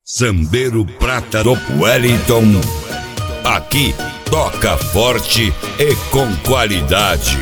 Sambeiro Prata do Wellington. Aqui toca forte e com qualidade.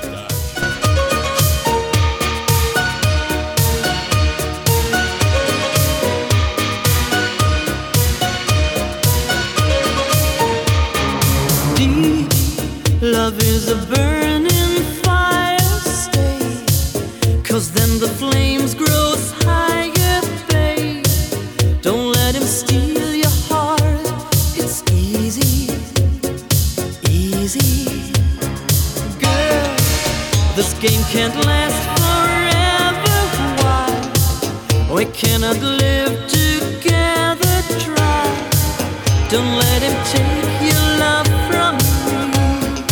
Deep love is a burning fire, stay, 'cause then the flames grow higher, babe. Don't let him steal your heart, it's easy, easy. Girl, this game can't last forever, why? We cannot live together, try. Don't let him take your love from me.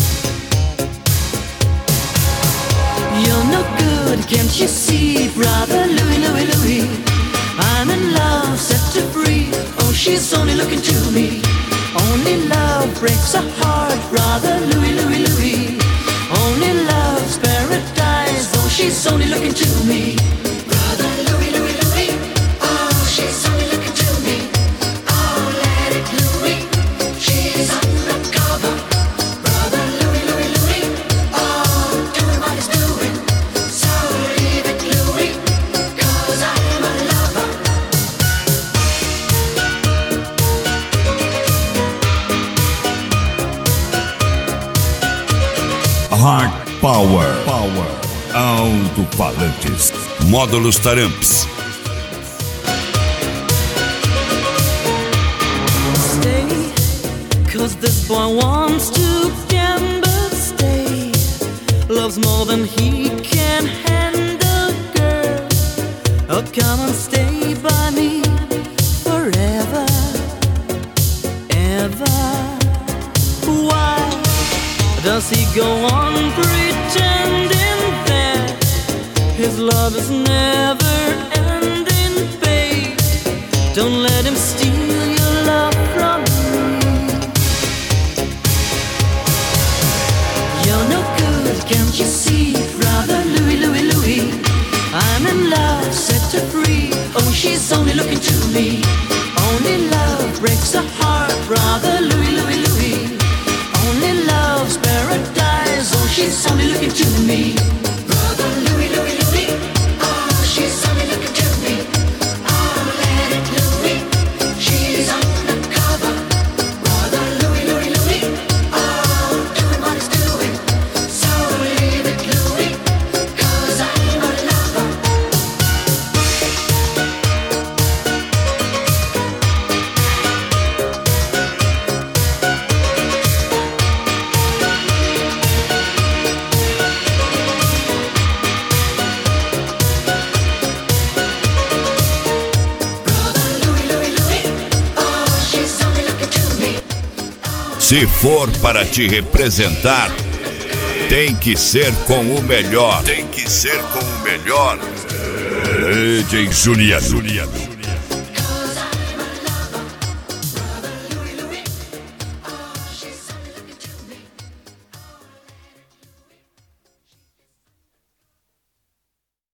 You're no good, can't you see, brother Louie, Louie, Louie? I'm in love, set her free. Oh, she's only looking to me. Only love breaks a heart, brother Louie, Louie, Louie. Only love's paradise. Oh, she's only looking to me. Brother Louie, Louie, Louie. Oh, she's only looking to me. Oh, let it Louie. She's undercover. Brother Louie, Louie, Louie. Oh, doing what he's doing. So leave it Louie, 'cause I'm a lover. Hard Power. Alto-falantes. Módulos Taramps. Stay, 'cause this boy wants to gamble. Stay, loves more than he can handle, girl. Oh, come and stay by me forever, ever. Why does he go on pretending that his love is never ending, babe? Don't let him steal your love from me. You're no good, can't you see, brother Louie, Louie, Louie? I'm in love, set her free. Oh, she's only looking to me. Only love breaks a heart, brother Louie, Louie, Louie. Only love's paradise. Oh, she's only looking to me. Brother Louie, Louie, Louie. Oh, she's only looking to me. Oh, let it Louie. She's undercover. Brother Louie, Louie, Louie. Oh, doing what he's doing. So leave it Louie, 'cause I'm a lover. Brother Louie, Louie, Louie. Oh, she's only looking to me. Se for para te representar, tem que ser com o melhor. Tem que ser com o melhor. DJ Juliano.